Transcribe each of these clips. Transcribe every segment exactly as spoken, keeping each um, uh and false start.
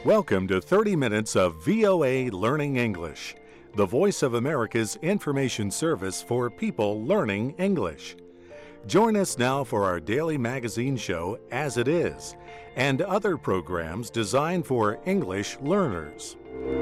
Welcome to thirty minutes of V O A Learning English, the voice of America's information service for people learning English. Join us now for our daily magazine show, As It Is, and other programs designed for English learners.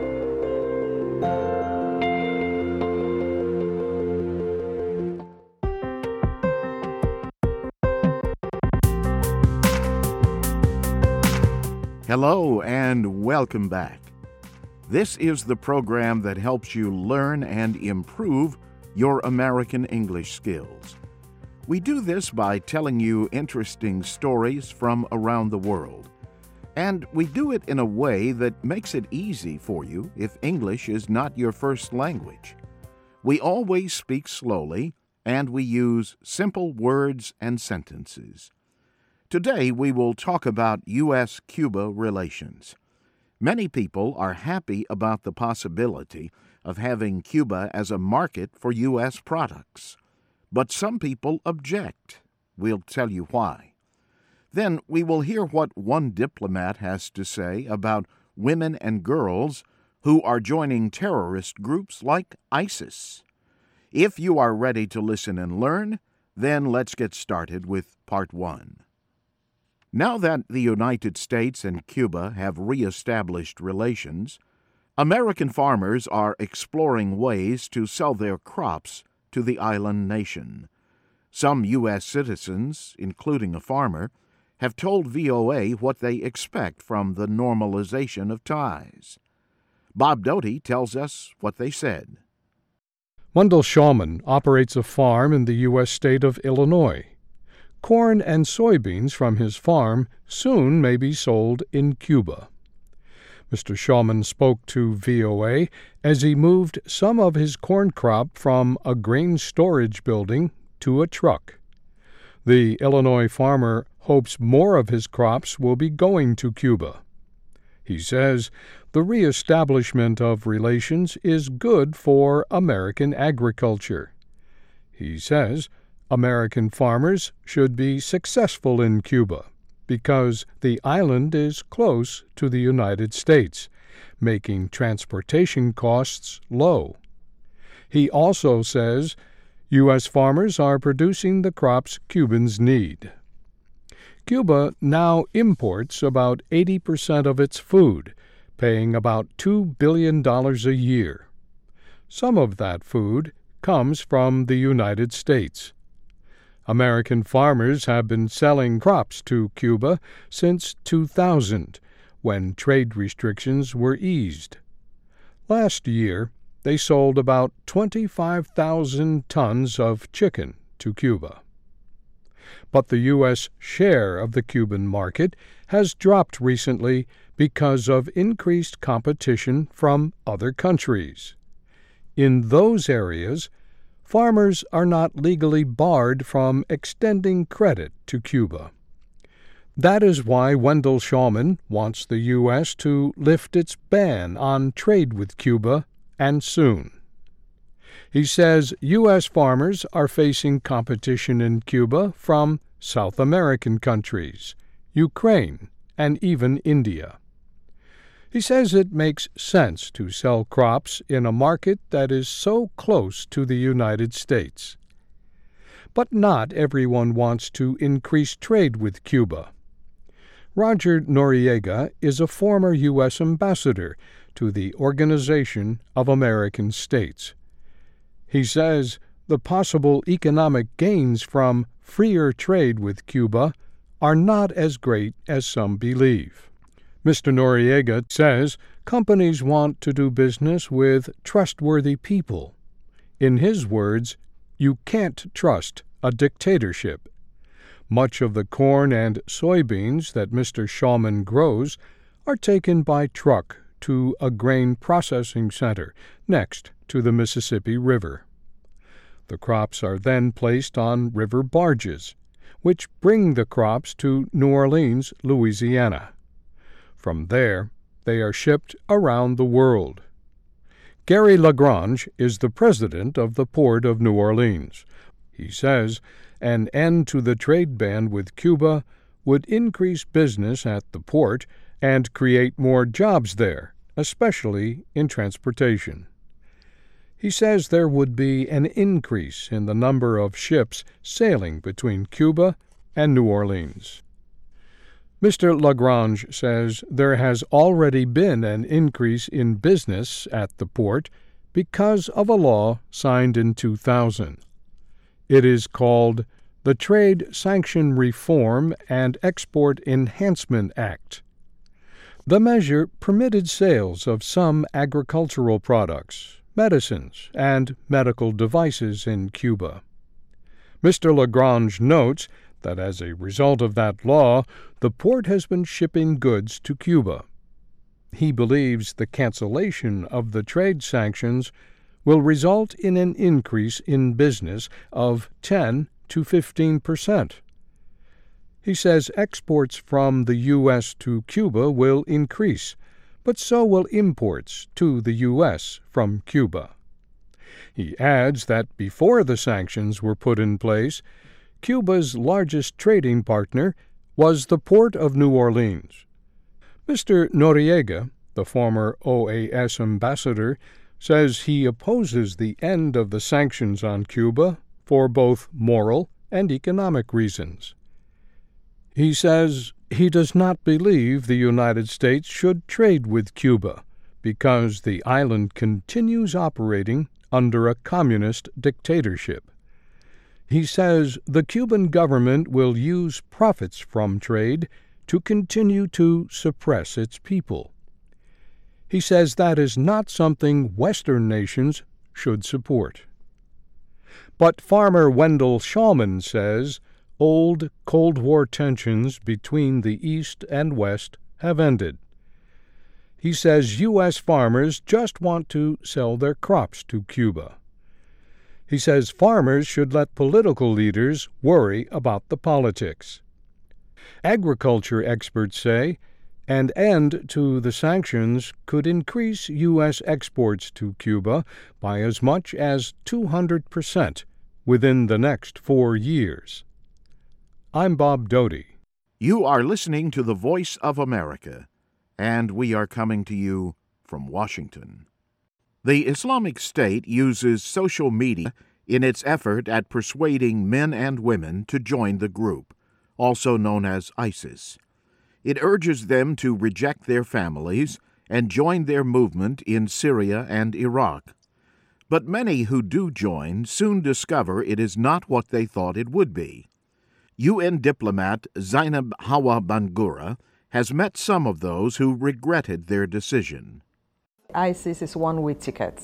Hello and welcome back. This is the program that helps you learn and improve your American English skills. We do this by telling you interesting stories from around the world. And we do it in a way that makes it easy for you if English is not your first language. We always speak slowly, and we use simple words and sentences. Today, we will talk about U S Cuba relations. Many people are happy about the possibility of having Cuba as a market for U S products. But some people object. We'll tell you why. Then we will hear what one diplomat has to say about women and girls who are joining terrorist groups like ISIS. If you are ready to listen and learn, then let's get started with part one. Now that the United States and Cuba have reestablished relations, American farmers are exploring ways to sell their crops to the island nation. Some U S citizens, including a farmer, have told V O A what they expect from the normalization of ties. Bob Doty tells us what they said. Wendell Shawman operates a farm in the U S state of Illinois. Corn and soybeans from his farm soon may be sold in Cuba. Mister Shawman spoke to V O A as he moved some of his corn crop from a grain storage building to a truck. The Illinois farmer hopes more of his crops will be going to Cuba. He says the reestablishment of relations is good for American agriculture. He says American farmers should be successful in Cuba because the island is close to the United States, making transportation costs low. He also says U S farmers are producing the crops Cubans need. Cuba now imports about eighty percent of its food, paying about two billion dollars a year. Some of that food comes from the United States. American farmers have been selling crops to Cuba since two thousand, when trade restrictions were eased. Last year, they sold about twenty-five thousand tons of chicken to Cuba. But the U S share of the Cuban market has dropped recently because of increased competition from other countries. In those areas, farmers are not legally barred from extending credit to Cuba. That is why Wendell Shawman wants the U S to lift its ban on trade with Cuba, and soon. He says U S farmers are facing competition in Cuba from South American countries, Ukraine, and even India. He says it makes sense to sell crops in a market that is so close to the United States. But not everyone wants to increase trade with Cuba. Roger Noriega is a former U S ambassador to the Organization of American States. He says the possible economic gains from freer trade with Cuba are not as great as some believe. Mister Noriega says companies want to do business with trustworthy people. In his words, you can't trust a dictatorship. Much of the corn and soybeans that Mister Shawman grows are taken by truck to a grain processing center next to the Mississippi River. The crops are then placed on river barges, which bring the crops to New Orleans, Louisiana. From there, they are shipped around the world. Gary Lagrange is the president of the Port of New Orleans. He says an end to the trade ban with Cuba would increase business at the port and create more jobs there, especially in transportation. He says there would be an increase in the number of ships sailing between Cuba and New Orleans. Mister Lagrange says there has already been an increase in business at the port because of a law signed in two thousand. It is called the Trade Sanction Reform and Export Enhancement Act. The measure permitted sales of some agricultural products, medicines, and medical devices in Cuba. Mister Lagrange notes that as a result of that law, the port has been shipping goods to Cuba. He believes the cancellation of the trade sanctions will result in an increase in business of ten to fifteen percent. He says exports from the U S to Cuba will increase, but so will imports to the U S from Cuba. He adds that before the sanctions were put in place, Cuba's largest trading partner was the Port of New Orleans. Mister Noriega, the former O A S ambassador, says he opposes the end of the sanctions on Cuba for both moral and economic reasons. He says he does not believe the United States should trade with Cuba because the island continues operating under a communist dictatorship. He says the Cuban government will use profits from trade to continue to suppress its people. He says that is not something Western nations should support. But farmer Wendell Shulman says old Cold War tensions between the East and West have ended. He says U S farmers just want to sell their crops to Cuba. He says farmers should let political leaders worry about the politics. Agriculture experts say an end to the sanctions could increase U S exports to Cuba by as much as two hundred percent within the next four years. I'm Bob Doty. You are listening to the Voice of America, and we are coming to you from Washington. The Islamic State uses social media in its effort at persuading men and women to join the group, also known as ISIS. It urges them to reject their families and join their movement in Syria and Iraq. But many who do join soon discover it is not what they thought it would be. U N diplomat Zainab Hawa Bangura has met some of those who regretted their decision. ISIS is one-way ticket.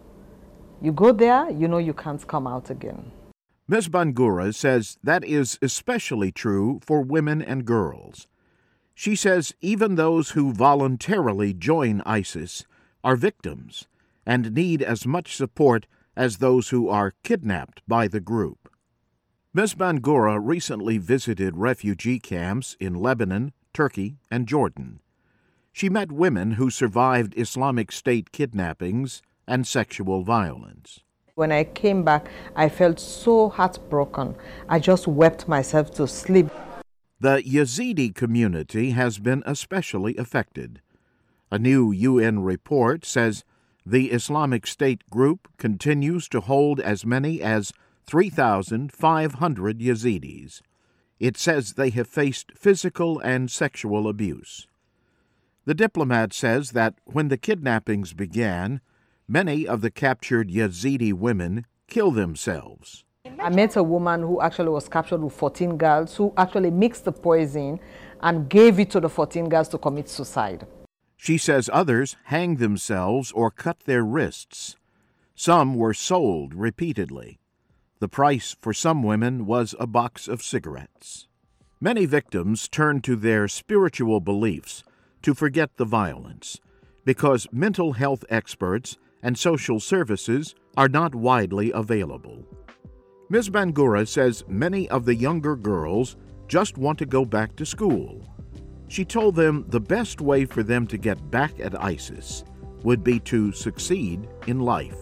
You go there, you know you can't come out again. Miz Bangura says that is especially true for women and girls. She says even those who voluntarily join ISIS are victims and need as much support as those who are kidnapped by the group. Miz Bangura recently visited refugee camps in Lebanon, Turkey, and Jordan. She met women who survived Islamic State kidnappings and sexual violence. When I came back, I felt so heartbroken. I just wept myself to sleep. The Yazidi community has been especially affected. A new U N report says the Islamic State group continues to hold as many as three thousand five hundred Yazidis. It says they have faced physical and sexual abuse. The diplomat says that when the kidnappings began, many of the captured Yazidi women killed themselves. I met a woman who actually was captured with fourteen girls who actually mixed the poison and gave it to the fourteen girls to commit suicide. She says others hanged themselves or cut their wrists. Some were sold repeatedly. The price for some women was a box of cigarettes. Many victims turned to their spiritual beliefs to forget the violence because mental health experts and social services are not widely available. Miz Bangura says many of the younger girls just want to go back to school. She told them the best way for them to get back at ISIS would be to succeed in life.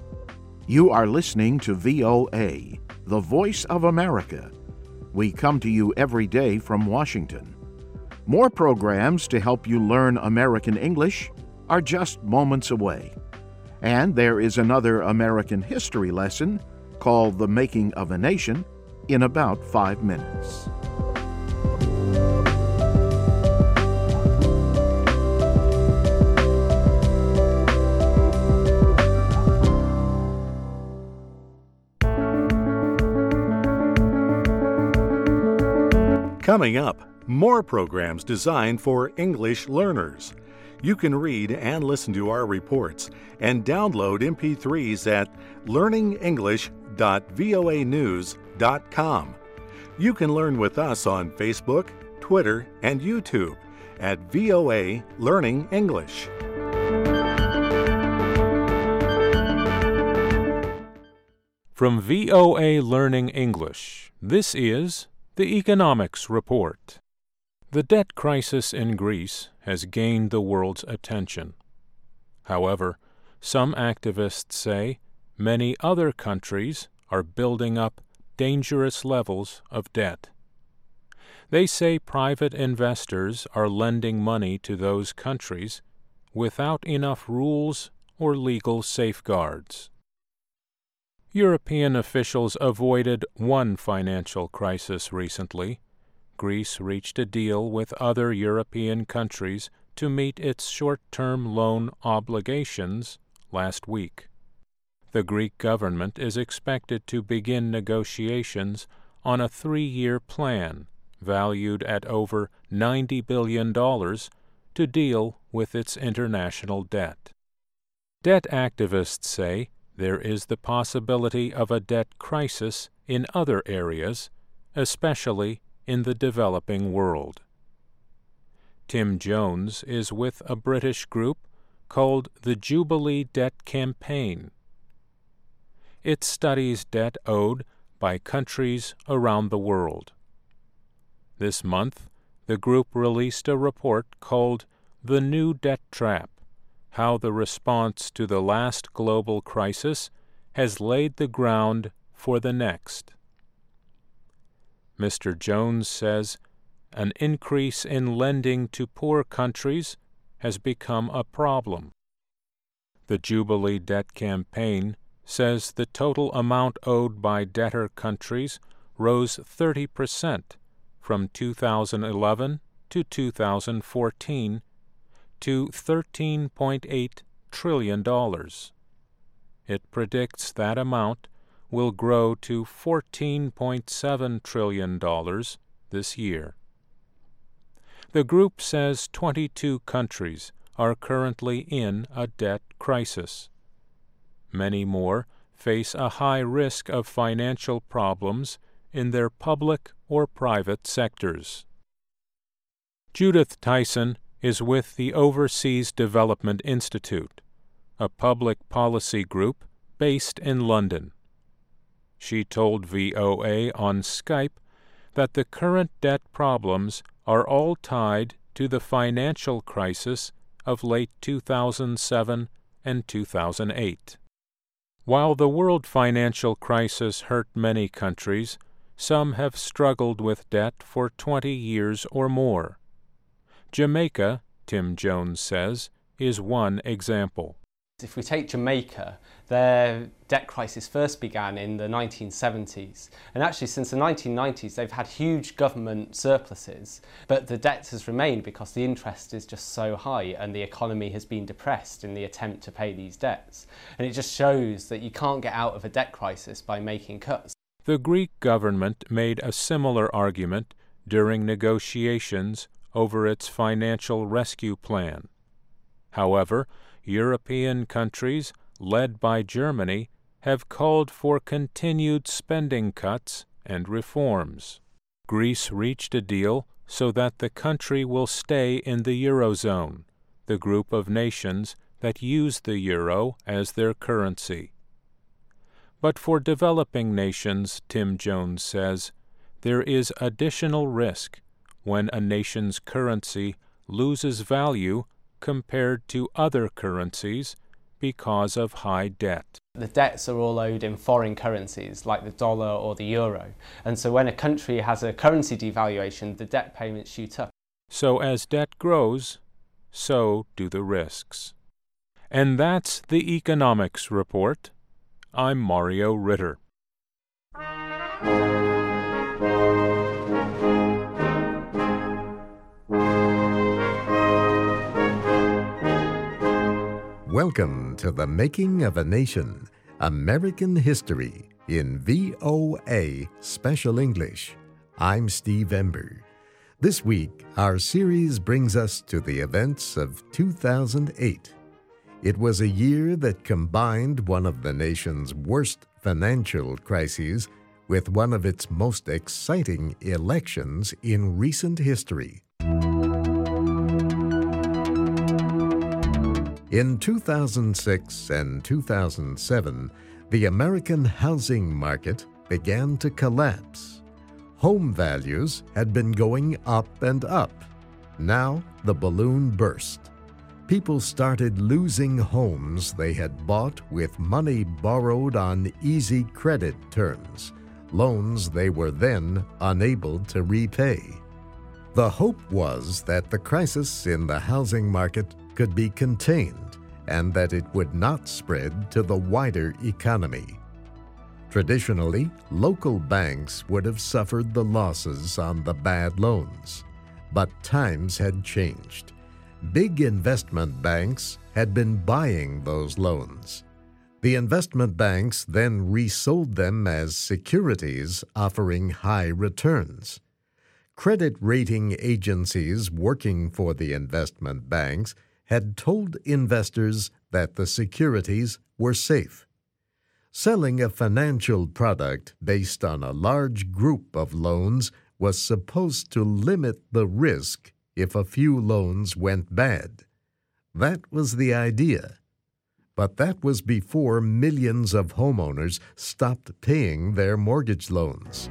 You are listening to V O A, the Voice of America. We come to you every day from Washington. More programs to help you learn American English are just moments away. And there is another American history lesson called The Making of a Nation in about five minutes. Coming up, more programs designed for English learners. You can read and listen to our reports and download M P threes at learning english dot voa news dot com. You can learn with us on Facebook, Twitter, and YouTube at V O A Learning English. From V O A Learning English, this is the Economics Report. The debt crisis in Greece has gained the world's attention. However, some activists say many other countries are building up dangerous levels of debt. They say private investors are lending money to those countries without enough rules or legal safeguards. European officials avoided one financial crisis recently. Greece reached a deal with other European countries to meet its short-term loan obligations last week. The Greek government is expected to begin negotiations on a three-year plan valued at over ninety billion dollars to deal with its international debt. Debt activists say there is the possibility of a debt crisis in other areas, especially in the developing world. Tim Jones is with a British group called the Jubilee Debt Campaign. It studies debt owed by countries around the world. This month, the group released a report called The New Debt Trap: How the Response to the Last Global Crisis Has Laid the Ground for the Next. Mister Jones says an increase in lending to poor countries has become a problem. The Jubilee Debt Campaign says the total amount owed by debtor countries rose thirty percent from two thousand eleven to two thousand fourteen to thirteen point eight trillion dollars. It predicts that amount will grow to fourteen point seven trillion dollars this year. The group says twenty-two countries are currently in a debt crisis. Many more face a high risk of financial problems in their public or private sectors. Judith Tyson is with the Overseas Development Institute, a public policy group based in London. She told V O A on Skype that the current debt problems are all tied to the financial crisis of late two thousand seven and two thousand eight. While the world financial crisis hurt many countries, some have struggled with debt for twenty years or more. Jamaica, Tim Jones says, is one example. If we take Jamaica, their debt crisis first began in the nineteen seventies, and actually since the nineteen nineties they've had huge government surpluses, but the debt has remained because the interest is just so high and the economy has been depressed in the attempt to pay these debts. And it just shows that you can't get out of a debt crisis by making cuts. The Greek government made a similar argument during negotiations over its financial rescue plan. However, European countries, led by Germany, have called for continued spending cuts and reforms. Greece reached a deal so that the country will stay in the Eurozone, the group of nations that use the euro as their currency. But for developing nations, Tim Jones says, there is additional risk when a nation's currency loses value compared to other currencies because of high debt. The debts are all owed in foreign currencies like the dollar or the euro, and so when a country has a currency devaluation, the debt payments shoot up. So as debt grows, so do the risks. And that's the Economics Report. I'm Mario Ritter. Welcome to The Making of a Nation, American History in V O A Special English. I'm Steve Ember. This week, our series brings us to the events of two thousand eight. It was a year that combined one of the nation's worst financial crises with one of its most exciting elections in recent history. In two thousand six and two thousand seven, the American housing market began to collapse. Home values had been going up and up. Now the balloon burst. People started losing homes they had bought with money borrowed on easy credit terms, loans they were then unable to repay. The hope was that the crisis in the housing market could be contained and that it would not spread to the wider economy. Traditionally, local banks would have suffered the losses on the bad loans, but times had changed. Big investment banks had been buying those loans. The investment banks then resold them as securities offering high returns. Credit rating agencies working for the investment banks had told investors that the securities were safe. Selling a financial product based on a large group of loans was supposed to limit the risk if a few loans went bad. That was the idea. But that was before millions of homeowners stopped paying their mortgage loans.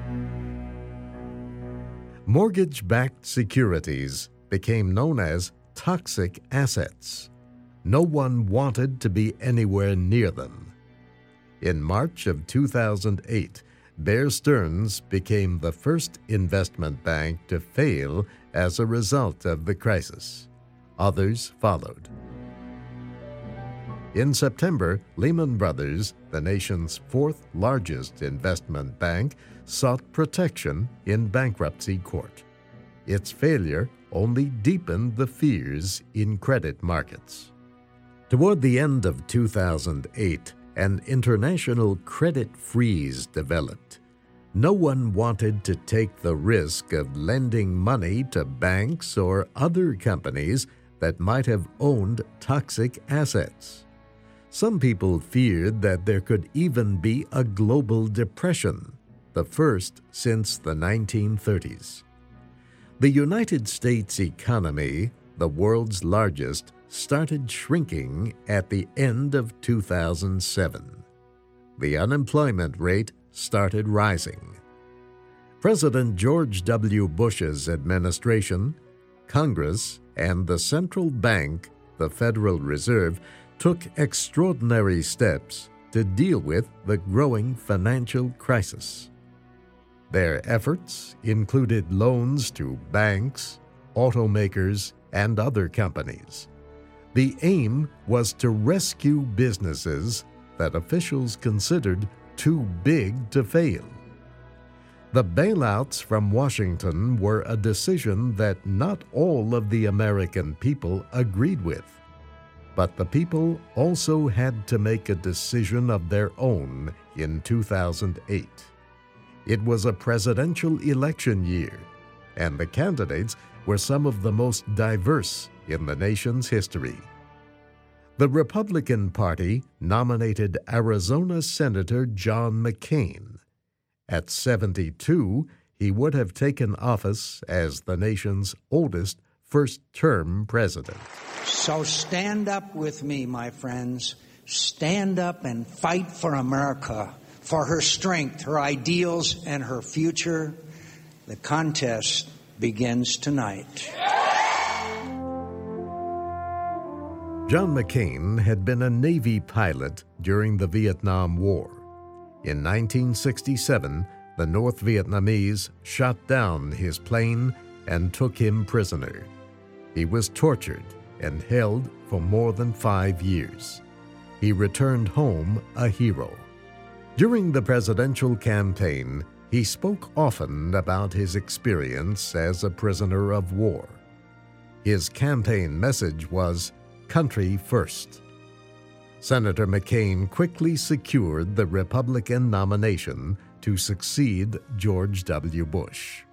Mortgage-backed securities became known as toxic assets. No one wanted to be anywhere near them. In March of two thousand eight, Bear Stearns became the first investment bank to fail as a result of the crisis. Others followed. In September, Lehman Brothers, the nation's fourth largest investment bank, sought protection in bankruptcy court. Its failure only deepened the fears in credit markets. Toward the end of two thousand eight, an international credit freeze developed. No one wanted to take the risk of lending money to banks or other companies that might have owned toxic assets. Some people feared that there could even be a global depression, the first since the nineteen thirties. The United States economy, the world's largest, started shrinking at the end of two thousand seven. The unemployment rate started rising. President George W. Bush's administration, Congress, and the central bank, the Federal Reserve, took extraordinary steps to deal with the growing financial crisis. Their efforts included loans to banks, automakers, and other companies. The aim was to rescue businesses that officials considered too big to fail. The bailouts from Washington were a decision that not all of the American people agreed with. But the people also had to make a decision of their own in two thousand eight. It was a presidential election year, and the candidates were some of the most diverse in the nation's history. The Republican Party nominated Arizona Senator John McCain. At seventy-two, he would have taken office as the nation's oldest first-term president. So stand up with me, my friends. Stand up and fight for America, for her strength, her ideals, and her future. The contest begins tonight. John McCain had been a Navy pilot during the Vietnam War. In nineteen sixty-seven, the North Vietnamese shot down his plane and took him prisoner. He was tortured and held for more than five years. He returned home a hero. During the presidential campaign, he spoke often about his experience as a prisoner of war. His campaign message was, "Country first." Senator McCain quickly secured the Republican nomination to succeed George W. Bush.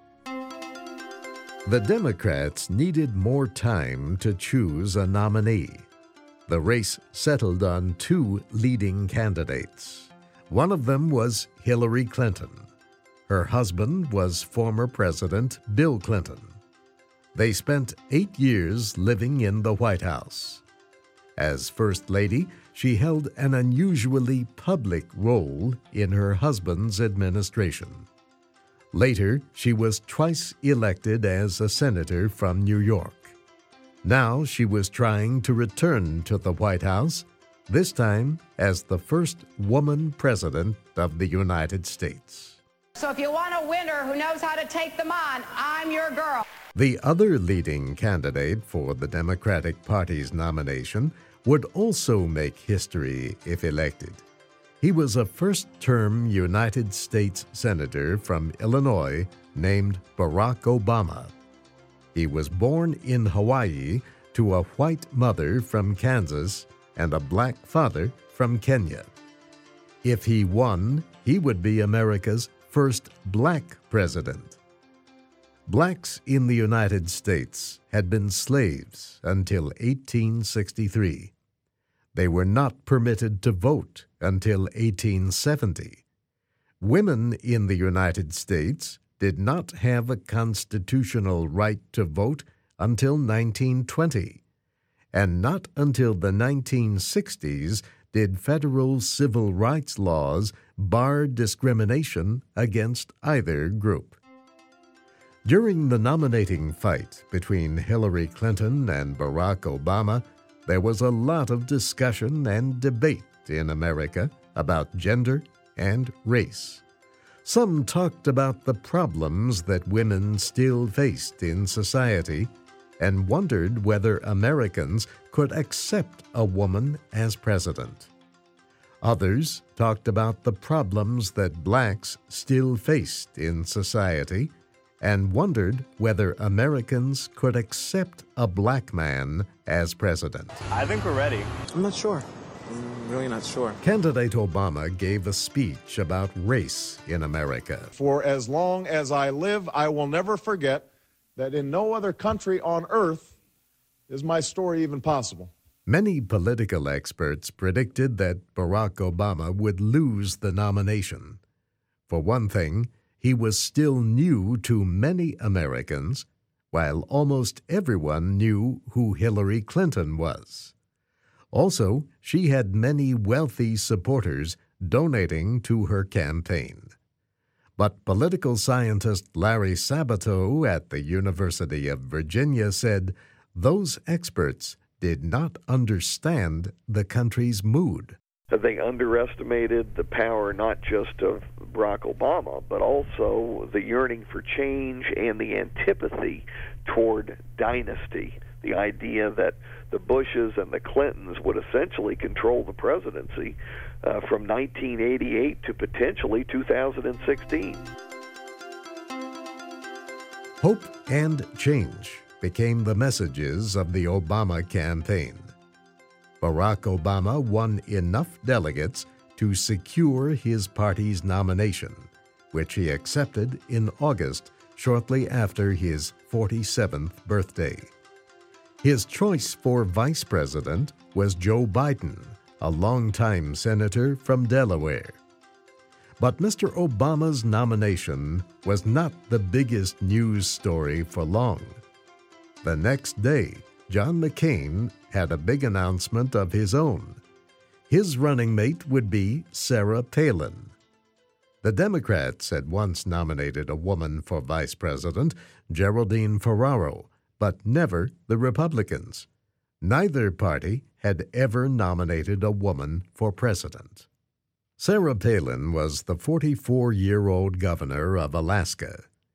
The Democrats needed more time to choose a nominee. The race settled on two leading candidates. One of them was Hillary Clinton. Her husband was former President Bill Clinton. They spent eight years living in the White House. As First Lady, she held an unusually public role in her husband's administration. Later, she was twice elected as a senator from New York. Now she was trying to return to the White House, this time as the first woman president of the United States. So if you want a winner who knows how to take them on, I'm your girl. The other leading candidate for the Democratic Party's nomination would also make history if elected. He was a first-term United States Senator from Illinois named Barack Obama. He was born in Hawaii to a white mother from Kansas and a black father from Kenya. If he won, he would be America's first black president. Blacks in the United States had been slaves until eighteen sixty-three. They were not permitted to vote until eighteen seventy. Women in the United States did not have a constitutional right to vote until nineteen twenty, and not until the nineteen sixties did federal civil rights laws bar discrimination against either group. During the nominating fight between Hillary Clinton and Barack Obama, there was a lot of discussion and debate in America about gender and race. Some talked about the problems that women still faced in society and wondered whether Americans could accept a woman as president. Others talked about the problems that blacks still faced in society and wondered whether Americans could accept a black man as president. I think we're ready. I'm not sure. I'm really not sure. Candidate Obama gave a speech about race in America. For as long as I live, I will never forget that in no other country on earth is my story even possible. Many political experts predicted that Barack Obama would lose the nomination. For one thing, he was still new to many Americans, while almost everyone knew who Hillary Clinton was. Also, she had many wealthy supporters donating to her campaign. But political scientist Larry Sabato at the University of Virginia said those experts did not understand the country's mood. They underestimated the power not just of Barack Obama, but also the yearning for change and the antipathy toward dynasty. The idea that the Bushes and the Clintons would essentially control the presidency uh, from nineteen eighty-eight to potentially two thousand sixteen. Hope and change became the messages of the Obama campaign. Barack Obama won enough delegates to secure his party's nomination, which he accepted in August, shortly after his forty-seventh birthday. His choice for vice president was Joe Biden, a longtime senator from Delaware. But Mister Obama's nomination was not the biggest news story for long. The next day, John McCain had a big announcement of his own. His running mate would be Sarah Palin. The Democrats had once nominated a woman for vice president, Geraldine Ferraro, but never the Republicans. Neither party had ever nominated a woman for president. Sarah Palin was the forty-four-year-old governor of Alaska.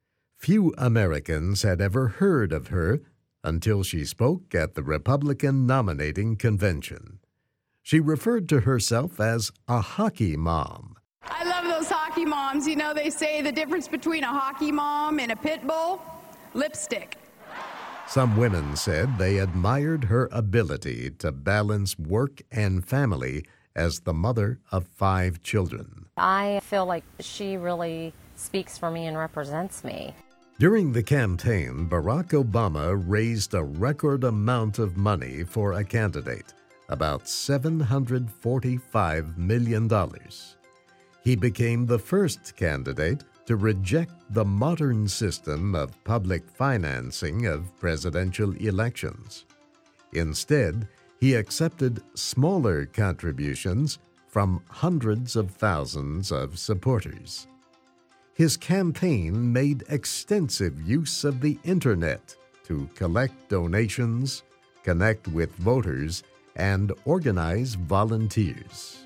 Few Americans had ever heard of her until she spoke at the Republican nominating convention. She referred to herself as a hockey mom. I love those hockey moms. You know, they say the difference between a hockey mom and a pit bull? Lipstick. Some women said they admired her ability to balance work and family as the mother of five children. I feel like she really speaks for me and represents me. During the campaign, Barack Obama raised a record amount of money for a candidate, about seven hundred forty-five million dollars. He became the first candidate to reject the modern system of public financing of presidential elections. Instead, he accepted smaller contributions from hundreds of thousands of supporters. His campaign made extensive use of the Internet to collect donations, connect with voters, and organize volunteers.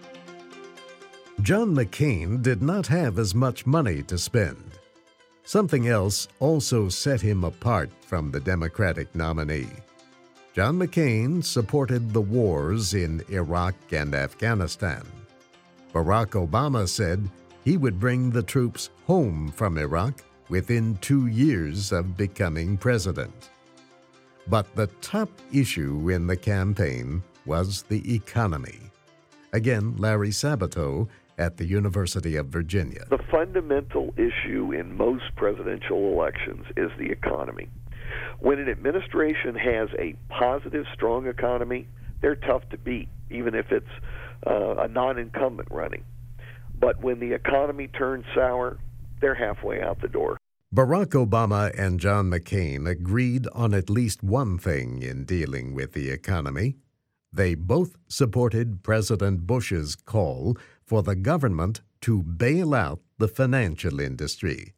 John McCain did not have as much money to spend. Something else also set him apart from the Democratic nominee. John McCain supported the wars in Iraq and Afghanistan. Barack Obama said he would bring the troops home from Iraq within two years of becoming president. But the top issue in the campaign was the economy. Again, Larry Sabato at the University of Virginia. The fundamental issue in most presidential elections is the economy. When an administration has a positive, strong economy, they're tough to beat, even if it's uh, a non-incumbent running. But when the economy turns sour, they're halfway out the door. Barack Obama and John McCain agreed on at least one thing in dealing with the economy. They both supported President Bush's call for the government to bail out the financial industry.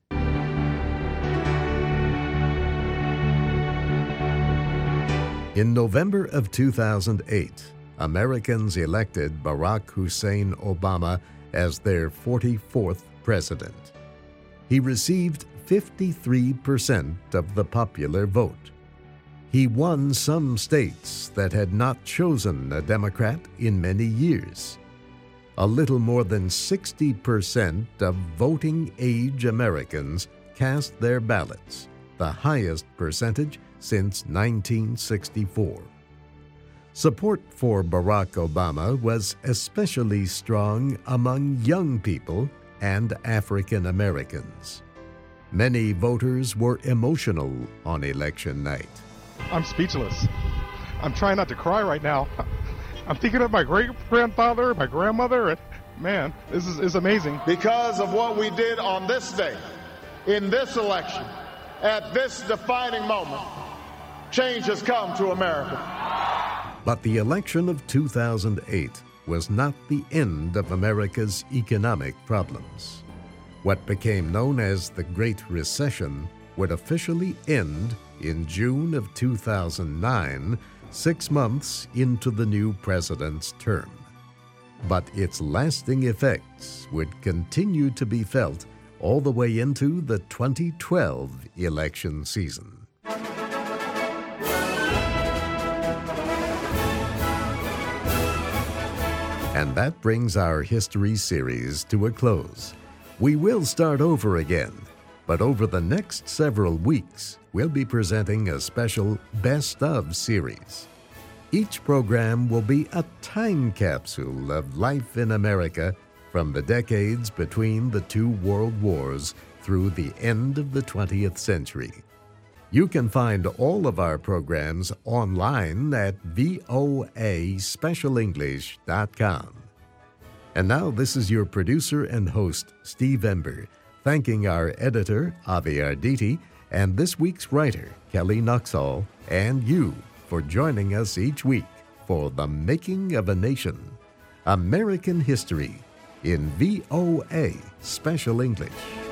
In November of two thousand eight, Americans elected Barack Hussein Obama as their forty-fourth president. He received fifty-three percent of the popular vote. He won some states that had not chosen a Democrat in many years. A little more than sixty percent of voting-age Americans cast their ballots, the highest percentage since nineteen sixty-four. Support for Barack Obama was especially strong among young people and African Americans. Many voters were emotional on election night. I'm speechless. I'm trying not to cry right now. I'm thinking of my great-grandfather, my grandmother, and man, this is, is amazing. Because of what we did on this day, in this election, at this defining moment, change has come to America. But the election of two thousand eight was not the end of America's economic problems. What became known as the Great Recession would officially end in June of two thousand nine, six months into the new president's term. But its lasting effects would continue to be felt all the way into the twenty twelve election season. And that brings our history series to a close. We will start over again, but over the next several weeks, we'll be presenting a special Best Of series. Each program will be a time capsule of life in America from the decades between the two world wars through the end of the twentieth century. You can find all of our programs online at voa special english dot com. And now this is your producer and host, Steve Ember, thanking our editor, Avi Arditi, and this week's writer, Kelly Nuxall, and you for joining us each week for The Making of a Nation, American History, in V O A Special English.